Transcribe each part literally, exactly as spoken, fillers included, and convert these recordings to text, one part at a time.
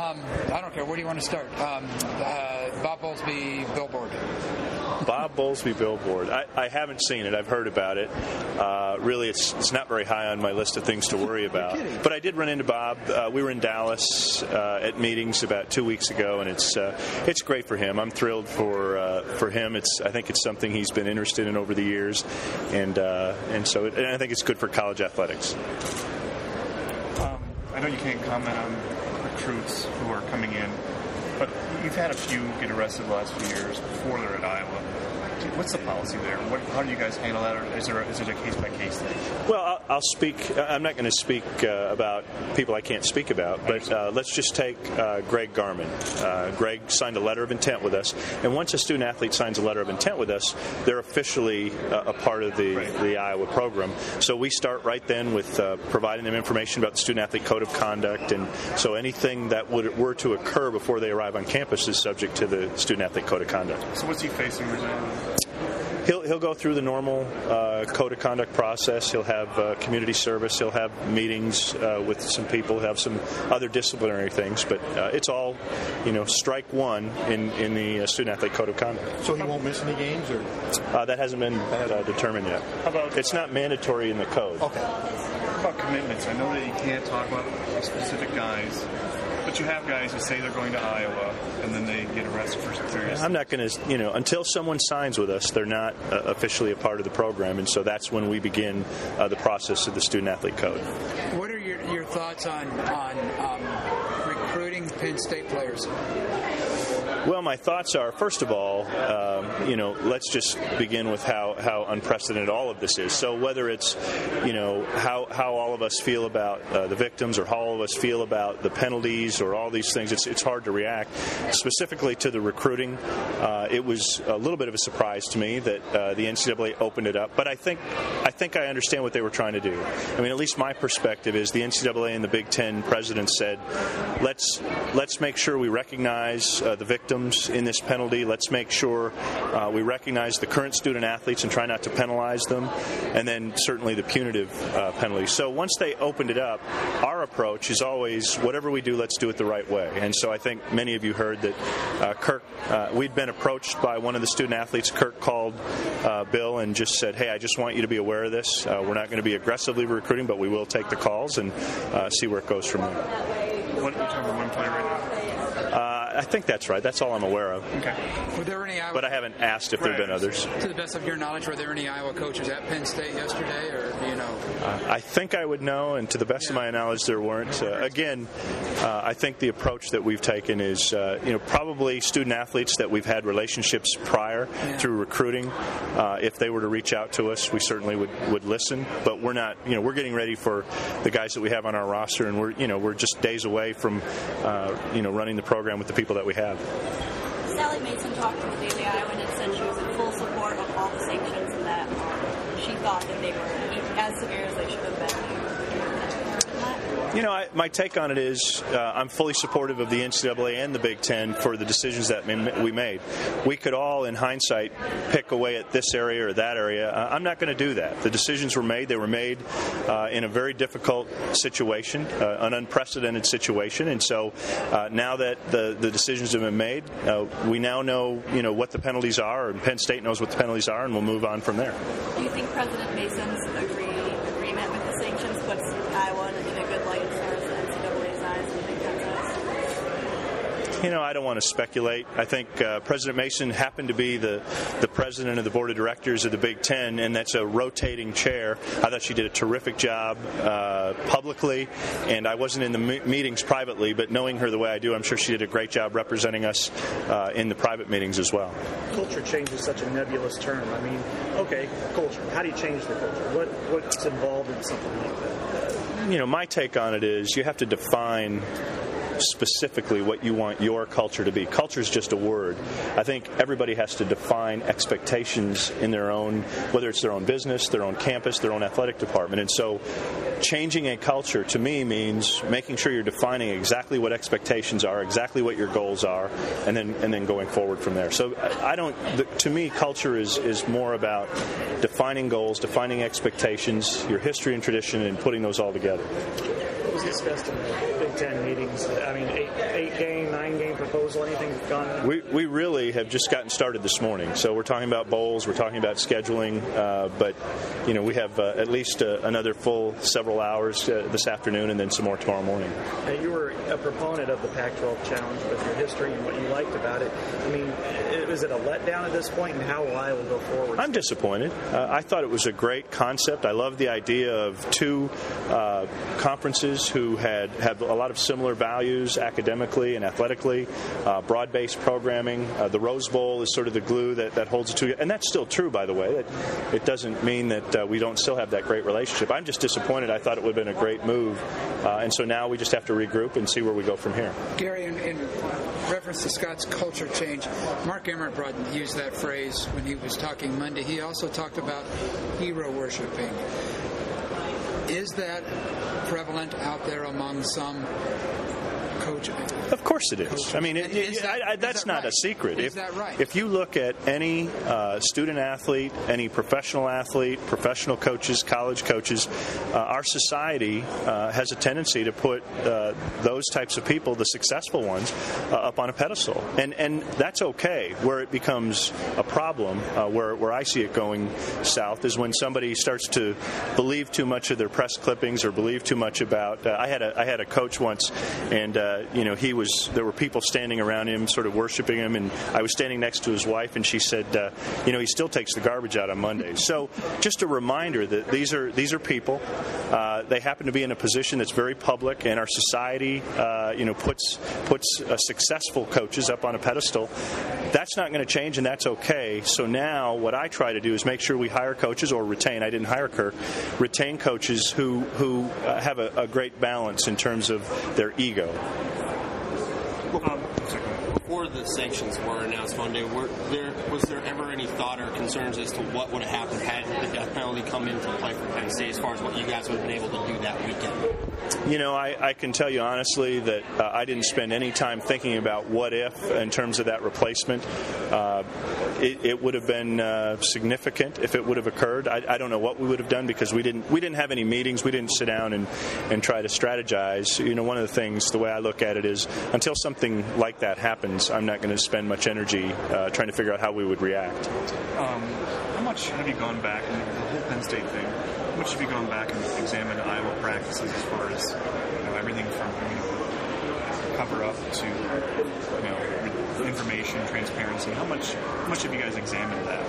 Um, I don't care. Where do you want to start? Um, uh, Bob Bowlesby billboard. Bob Bowlesby billboard. I, I haven't seen it. I've heard about it. Uh, really, it's it's not very high on my list of things to worry about. But I did run into Bob. Uh, we were in Dallas uh, at meetings about two weeks ago, and it's uh, it's great for him. I'm thrilled for uh, for him. It's I think it's something he's been interested in over the years, and uh, and so it, and I think it's good for college athletics. Um, I know you can't comment on recruits who are coming in, but you've had a few get arrested the last few years before they're at Iowa. What's the policy there? What, how do you guys handle that, or is, there a, is it a case-by-case thing? Well, I'll, I'll speak. I'm not going to speak uh, about people I can't speak about, but uh, let's just take uh, Greg Garman. Uh, Greg signed a letter of intent with us, and once a student-athlete signs a letter of intent with us, they're officially uh, a part of the, right. the Iowa program. So we start right then with uh, providing them information about the student-athlete code of conduct, and so anything that would, were to occur before they arrive on campus is subject to the student-athlete code of conduct. So what's he facing, Rosanna? He'll he'll go through the normal uh, code of conduct process. He'll have uh, community service. He'll have meetings uh, with some people. He'll have some other disciplinary things. But uh, it's all, you know, strike one in in the uh, student athlete code of conduct. So he won't miss any games, or uh, that hasn't been uh, determined yet. How about it's not mandatory in the code. Okay. How about commitments? I know that you can't talk about specific guys. But you have guys who say they're going to Iowa, and then they get arrested for serious. I'm not going to, you know, until someone signs with us, they're not uh, officially a part of the program, and so that's when we begin uh, the process of the student-athlete code. What are your, your thoughts on, on um, recruiting Penn State players? Well, my thoughts are, first of all, um, you know, let's just begin with how, how unprecedented all of this is. So whether it's, you know, how, how all of us feel about uh, the victims, or how all of us feel about the penalties, or all these things, it's it's hard to react. Specifically to the recruiting, uh, it was a little bit of a surprise to me that uh, the N C double A opened it up. But I think I think I understand what they were trying to do. I mean, at least my perspective is the N C double A and the Big Ten presidents said, let's let's make sure we recognize uh, the victims in this penalty. Let's make sure uh, we recognize the current student athletes and try not to penalize them, and then certainly the punitive uh, penalties. So once they opened it up, our approach is always, whatever we do, let's do it the right way. And so I think many of you heard that uh, Kirk, uh, we'd been approached by one of the student athletes. Kirk called uh, Bill and just said, hey, I just want you to be aware of this. Uh, we're not going to be aggressively recruiting, but we will take the calls and uh, see where it goes from there. What, you're talking about one player right now? Uh, I think that's right. That's all I'm aware of. Okay. Were there any Iowa, but I haven't asked if there have been others. To the best of your knowledge, were there any Iowa coaches at Penn State yesterday, or do you know? Uh, I think I would know, and to the best yeah. of my knowledge, there weren't. Uh, again, uh, I think the approach that we've taken is, uh, you know, probably student athletes that we've had relationships prior yeah. through recruiting. Uh, if they were to reach out to us, we certainly would, would listen. But we're not, you know, we're getting ready for the guys that we have on our roster, and we're, you know, we're just days away from, uh, you know, running the program with the people that we have. Sally Mason talked to the Daily Iowan and said she was in full support of all the sanctions and that um, she thought that they were as severe as they should have been. You know, I, my take on it is uh, I'm fully supportive of the N C double A and the Big Ten for the decisions that we made. We could all, in hindsight, pick away at this area or that area. Uh, I'm not going to do that. The decisions were made. They were made uh, in a very difficult situation, uh, an unprecedented situation. And so uh, now that the, the decisions have been made, uh, we now know, you know, what the penalties are, and Penn State knows what the penalties are, and we'll move on from there. Do you think President Mason's agree, agreement with the sanctions puts Iowa in a good light as far as the N C double A's eyes and the Big Ten's eyes? You know, I don't want to speculate. I think uh, President Mason happened to be the, the president of the board of directors of the Big Ten, and that's a rotating chair. I thought she did a terrific job uh, publicly, and I wasn't in the me- meetings privately, but knowing her the way I do, I'm sure she did a great job representing us uh, in the private meetings as well. Culture change is such a nebulous term. I mean, okay, culture. How do you change the culture? What What's involved in something like that? You know, my take on it is you have to define specifically what you want your culture to be. Culture is just a word. I think everybody has to define expectations in their own, whether it's their own business, their own campus, their own athletic department. And so changing a culture to me means making sure you're defining exactly what expectations are, exactly what your goals are, and then and then going forward from there. So I don't, to me, culture is, is more about defining goals, defining expectations, your history and tradition, and putting those all together. What was discussed in the Big Ten meetings? I mean, eight, eight game, nine game proposal, anything gone? We we really have just gotten started this morning. So we're talking about bowls, we're talking about scheduling, uh, but you know we have uh, at least uh, another full several hours uh, this afternoon, and then some more tomorrow morning. Now, you were a proponent of the Pac twelve Challenge with your history and what you liked about it. I mean, is it a letdown at this point, and how will Iowa go forward? I'm disappointed. Uh, I thought it was a great concept. I love the idea of two uh, conferences who had have a lot of similar values academically and athletically, uh, broad-based programming. Uh, the Rose Bowl is sort of the glue that, that holds it together, and that's still true, by the way. That it doesn't mean that uh, we don't still have that great relationship. I'm just disappointed. I thought it would have been a great move, uh, and so now we just have to regroup and see where we go from here. Gary, in, in reference to Scott's culture change, Mark Emmert brought, used that phrase when he was talking Monday. He also talked about hero worshiping. Is that prevalent out there among some coaches? Of course it is. I mean, it, is that, I, I, that's is that not right? a secret. Is if, that right? If you look at any uh, student athlete, any professional athlete, professional coaches, college coaches, uh, our society uh, has a tendency to put uh, those types of people, the successful ones, uh, up on a pedestal. And and that's okay. Where it becomes a problem, uh, where, where I see it going south, is when somebody starts to believe too much of their press clippings or believe too much about... Uh, I had a I had a coach once, and uh, you know, he was... There were people standing around him, sort of worshiping him, and I was standing next to his wife, and she said, uh, you know, he still takes the garbage out on Mondays. So just a reminder that these are these are people. Uh, they happen to be in a position that's very public, and our society, uh, you know, puts puts uh, successful coaches up on a pedestal. That's not going to change, and that's okay. So now what I try to do is make sure we hire coaches, or retain, I didn't hire Kirk, retain coaches who, who uh, have a, a great balance in terms of their ego. Um, Before the sanctions were announced Monday, were there, was there ever any thought or concerns as to what would have happened had the death penalty come into play for Penn State, as far as what you guys would have been able to do that weekend? You know, I, I can tell you honestly that uh, I didn't spend any time thinking about what if in terms of that replacement. Uh, it, it would have been uh, significant if it would have occurred. I, I don't know what we would have done, because we didn't we didn't have any meetings. We didn't sit down and, and try to strategize. You know, one of the things, the way I look at it is, until something like that happens, I'm not going to spend much energy uh, trying to figure out how we would react. Um, how much have you gone back, and the whole Penn State thing, how much have you gone back and examined Iowa practices as far as, you know, everything from, you know, cover up to, you know, information, transparency? How much, how much have you guys examined that?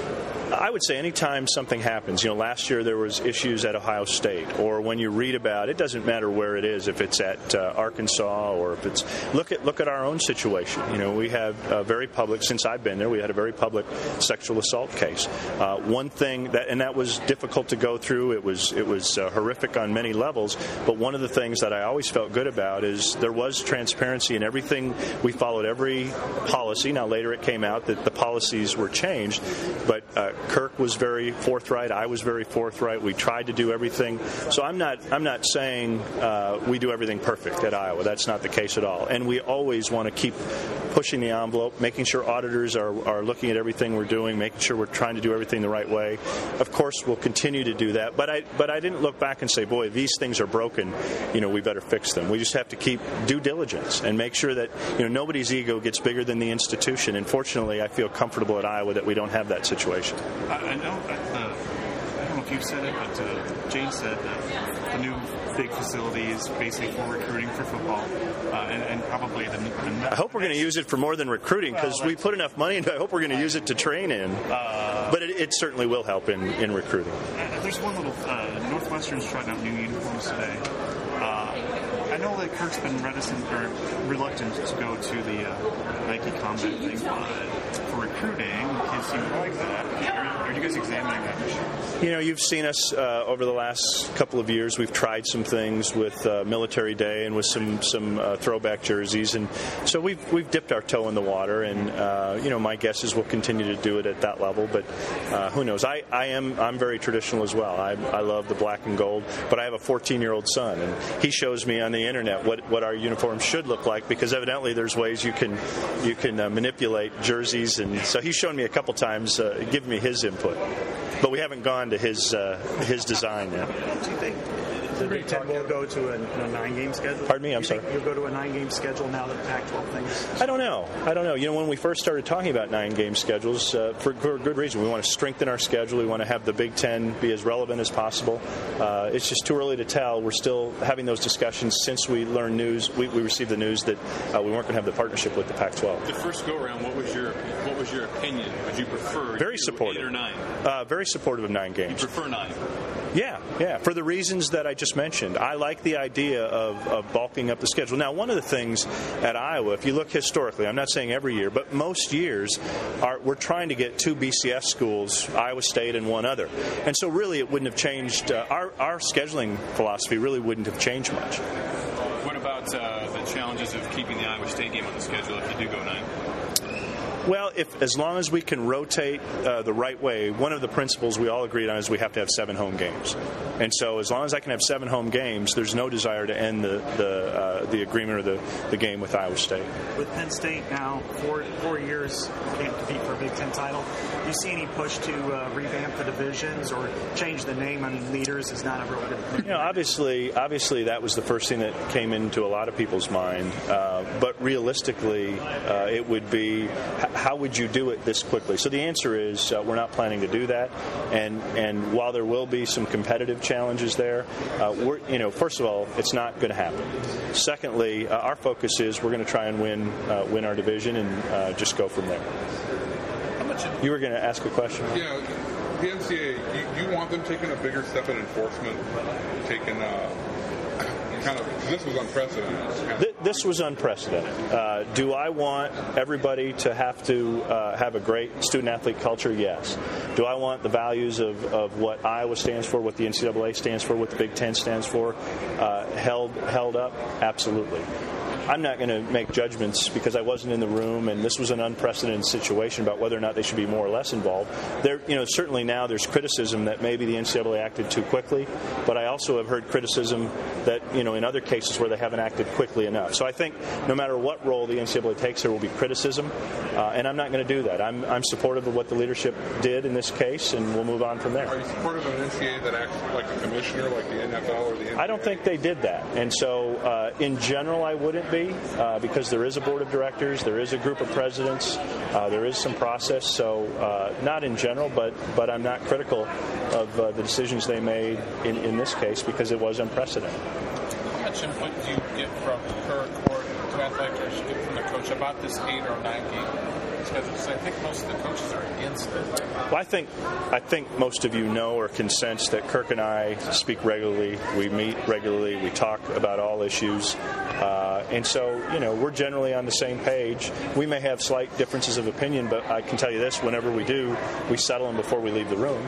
I would say anytime something happens, you know, last year there was issues at Ohio State, or when you read about it, doesn't matter where it is, if it's at uh, Arkansas or if it's, look at look at our own situation. You know, we have a very public, since I've been there, we had a very public sexual assault case. Uh, one thing that, and that was difficult to go through, it was it was uh, horrific on many levels, but one of the things that I always felt good about is there was transparency in everything. We followed every policy. Now later it came out that the policies were changed, but uh, Kirk was very forthright. I was very forthright. We tried to do everything. So I'm not I'm not saying uh, we do everything perfect at Iowa. That's not the case at all. And we always want to keep pushing the envelope, making sure auditors are, are looking at everything we're doing, making sure we're trying to do everything the right way. Of course, we'll continue to do that. But I but I didn't look back and say, boy, these things are broken. You know, we better fix them. We just have to keep due diligence and make sure that, you know, nobody's ego gets bigger than the institution. And fortunately, I feel comfortable at Iowa that we don't have that situation. I, I know that the, I don't know if you said it, but uh, Jane said that the new big facility is basically for recruiting for football, uh, and, and probably the, the I hope we're going to use it for more than recruiting, because well, we put enough money into it. I hope we're going to use it to train in. Uh, but it, it certainly will help in, in recruiting. There's one little, uh, Northwestern's trying out new uniforms today. Uh, I know that Kirk's been reticent or reluctant to go to the uh, Nike Combat thing, but for recruiting, kids seem to like that. Are, are you guys examining that? You know, you've seen us uh, over the last couple of years. We've tried some things with uh, Military Day and with some some uh, throwback jerseys, and so we've we've dipped our toe in the water. And uh, you know, my guess is we'll continue to do it at that level. But uh, who knows? I, I am I'm very traditional as well. I I love the black and gold, but I have a fourteen-year-old son, and he shows me on the internet what what our uniforms should look like, because evidently there's ways you can you can uh, manipulate jerseys, and so he's shown me a couple times, uh, giving me his input. But we haven't gone to his uh, his design yet. Do you think the Big Ten will go to a, a nine-game schedule? Pardon me, I'm you sorry. Think you'll go to a nine-game schedule now that the Pac twelve thing is... I don't know. I don't know. You know, when we first started talking about nine-game schedules, uh, for, for good reason, we want to strengthen our schedule. We want to have the Big Ten be as relevant as possible. Uh, it's just too early to tell. We're still having those discussions since we learned news. We, we received the news that uh, we weren't going to have the partnership with the Pac twelve. The first go-around, what was your what was your opinion? Would you prefer very supportive eight or nine? Uh, very supportive of nine games. You prefer nine? Yeah, yeah. For the reasons that I just mentioned, I like the idea of, of bulking up the schedule. Now, one of the things at Iowa, if you look historically, I'm not saying every year, but most years, are, we're trying to get two B C S schools, Iowa State and one other. And so really it wouldn't have changed, uh, our, our scheduling philosophy really wouldn't have changed much. What about uh, the challenges of keeping the Iowa State game on the schedule if you do go nine? Well, if as long as we can rotate uh, the right way, one of the principles we all agreed on is we have to have seven home games. And so as long as I can have seven home games, there's no desire to end the the, uh, the agreement or the, the game with Iowa State. With Penn State now, four, four years can't compete for a Big Ten title, do you see any push to uh, revamp the divisions or change the name? I mean, Leaders is not a real good... You know, obviously, obviously that was the first thing that came into a lot of people's mind. Uh, but realistically, uh, it would be... how would you do it this quickly? So the answer is uh, we're not planning to do that. And and while there will be some competitive challenges there, uh, we're you know first of all, it's not going to happen. Secondly, uh, our focus is we're going to try and win uh, win our division and uh, just go from there. How much? You were going to ask a question? Yeah, the N C A A. You, you want them taking a bigger step in enforcement, taking. Uh, Kind of, this was unprecedented. This was unprecedented. Uh, do I want everybody to have to uh, have a great student-athlete culture? Yes. Do I want the values of, of what Iowa stands for, what the N C double A stands for, what the Big Ten stands for, uh, held held up? Absolutely. I'm not going to make judgments because I wasn't in the room and this was an unprecedented situation about whether or not they should be more or less involved. There, you know, certainly now there's criticism that maybe the N C double A acted too quickly, but I also have heard criticism that, you know, in other cases where they haven't acted quickly enough. So I think no matter what role the N C double A takes, there will be criticism, uh, and I'm not going to do that. I'm, I'm supportive of what the leadership did in this case, and we'll move on from there. Are you supportive of an N C double A that acts like a commissioner, like the N F L or the N B A? I don't think they did that, and so uh, in general I wouldn't be, uh, because there is a board of directors, there is a group of presidents, uh, there is some process, so uh, not in general, but, but I'm not critical of uh, the decisions they made in, in this case because it was unprecedented. How much input do you get from Kirk or to athletic direction from the coach about this eight or nine game schedule? Because I think most of the coaches are against it. Well, I think I think most of you know or can sense that Kirk and I speak regularly. We meet regularly. We talk about all issues. Uh, and so, you know, we're generally on the same page. We may have slight differences of opinion, but I can tell you this, whenever we do, we settle them before we leave the room.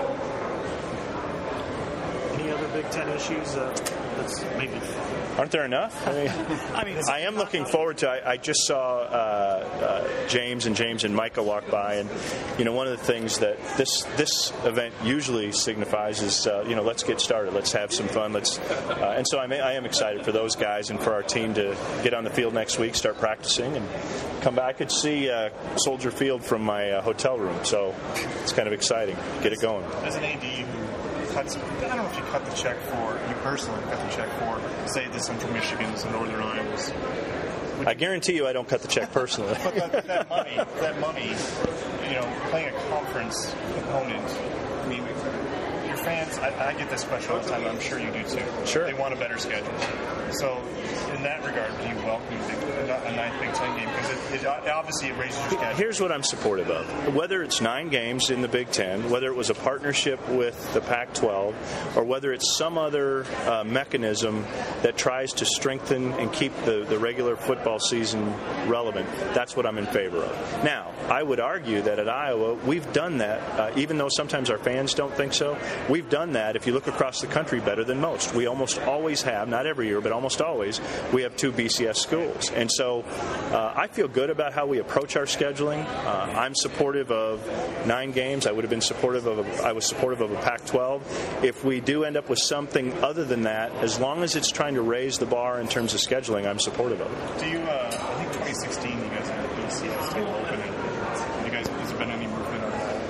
Any other Big Ten issues uh, that's maybe... Aren't there enough? I mean, I, mean, I am looking forward to. I, I just saw uh, uh, James and James and Micah walk by, and you know, one of the things that this this event usually signifies is, uh, you know, let's get started, let's have some fun, let's. Uh, and so I, may, I am excited for those guys and for our team to get on the field next week, start practicing, and come back. I could see uh, Soldier Field from my uh, hotel room, so it's kind of exciting. Get it going. As an A D who cuts, I don't know if you cut the check for, you personally cut the check for, say this one from Michigan, this in Northern Iowa. I guarantee you I don't cut the check personally. But that, that money, that money, you know, playing a conference opponent, I mean, your fans, I, I get this question all the time, I'm sure you do too. Sure. They want a better schedule. So, in that regard, do you welcome a ninth Big Ten game? Because it, it, obviously it raises your schedule. Here's what I'm supportive of. Whether it's nine games in the Big Ten, whether it was a partnership with the Pac twelve, or whether it's some other uh, mechanism that tries to strengthen and keep the, the regular football season relevant, that's what I'm in favor of. Now, I would argue that at Iowa, we've done that, uh, even though sometimes our fans don't think so, we've done that, if you look across the country, better than most. We almost always have, not every year, but almost always, we have two B C S schools. And so uh, I feel good about how we approach our scheduling. Uh, I'm supportive of nine games. I would have been supportive of a, I was supportive of a Pac twelve. If we do end up with something other than that, as long as it's trying to raise the bar in terms of scheduling, I'm supportive of it. Do you, uh, I think twenty sixteen you guys had the B C S table open, and you guys, has there been any movement on that?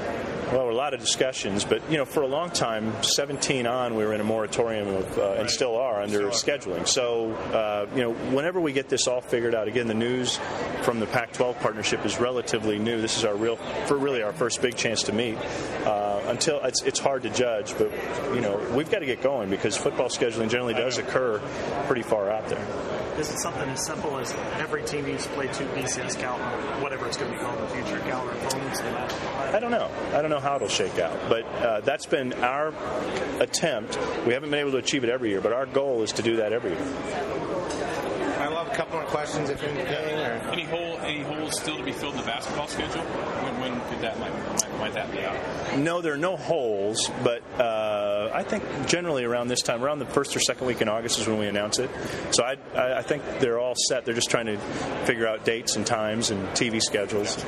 Well, a lot of discussions, but you know, for a long time, seventeen on, we were in a moratorium of, uh, and Right. still are under Still are. scheduling. So, uh, you know, whenever we get this all figured out, again, the news from the Pac twelve partnership is relatively new. This is our real, for really our first big chance to meet. Uh, until it's it's hard to judge, but you know, we've got to get going because football scheduling generally does occur pretty far out there. Is it something as simple as every team needs to play two B C S cal, whatever it's going to be called in the future, calendar opponents? I don't know. I don't know how it'll shake out, but uh, that's been our attempt. We haven't been able to achieve it every year, but our goal is to do that every year. I love a couple more questions if anything. Or... Any hole, any holes still to be filled in the basketball schedule? When, when could that might, might, might that be out? No, there are no holes, but uh, I think generally around this time, around the first or second week in August is when we announce it. So I, I, I think they're all set. They're just trying to figure out dates and times and T V schedules.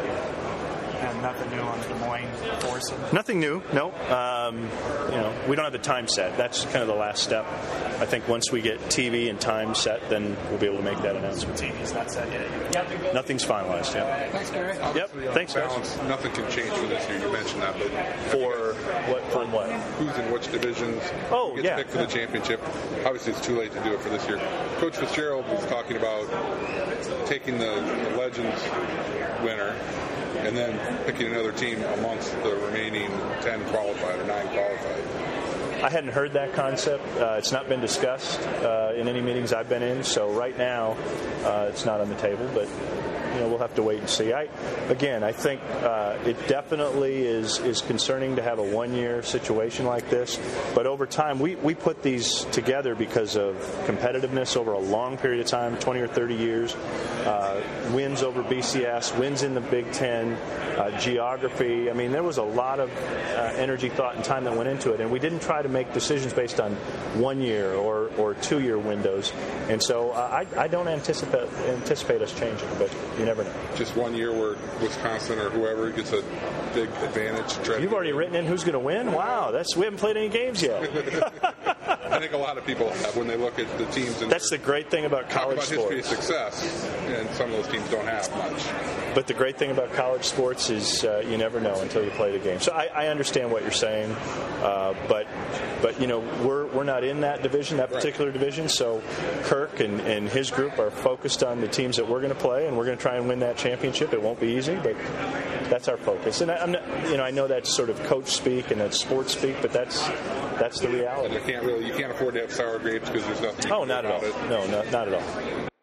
And nothing new on the Des Moines Force. Nothing new, no. Um, you know, we don't have the time set. That's kind of the last step. I think once we get T V and time set, then we'll be able to make that announcement. T V's not set yet. Nothing's finalized yet. Thanks, Gary. Yep. Thanks, guys. Balance, nothing can change for this year. You mentioned that, but For what? For what? who's in which divisions? Oh, who gets yeah. picked for the championship? Obviously, it's too late to do it for this year. Coach Fitzgerald was talking about taking the, the Legends winner and then picking another team amongst the remaining ten qualified or nine qualified. I hadn't heard that concept. Uh, it's not been discussed uh, in any meetings I've been in. So right now, uh, it's not on the table. But you know, we'll have to wait and see. I, again, I think uh, it definitely is is concerning to have a one-year situation like this. But over time, we, we put these together because of competitiveness over a long period of time, twenty or thirty years, uh, wins over B C S, wins in the Big Ten, uh, geography. I mean, there was a lot of uh, energy, thought, and time that went into it. And we didn't try to make decisions based on one year or, or two-year windows. And so uh, I, I don't anticipate anticipate us changing, but you never know. Just one year where Wisconsin or whoever gets a big advantage. To try You've to already written in who's going to win? Wow, that's we haven't played any games yet. I think a lot of people have when they look at the teams. And That's the great thing about talk college about history of sports. success, and some of those teams don't have much. But the great thing about college sports is uh, you never know until you play the game. So I, I understand what you're saying, uh, but but you know we're we're not in that division, that particular right. division. So Kirk and, and his group are focused on the teams that we're going to play, and we're going to try and win that championship. It won't be easy, but that's our focus. And I, I'm not, you know I know that's sort of coach speak and that's sports speak, but that's that's the reality. And you can't really you can't afford to have sour grapes because there's nothing. You oh, can do not at all. about it. No, no, not at all.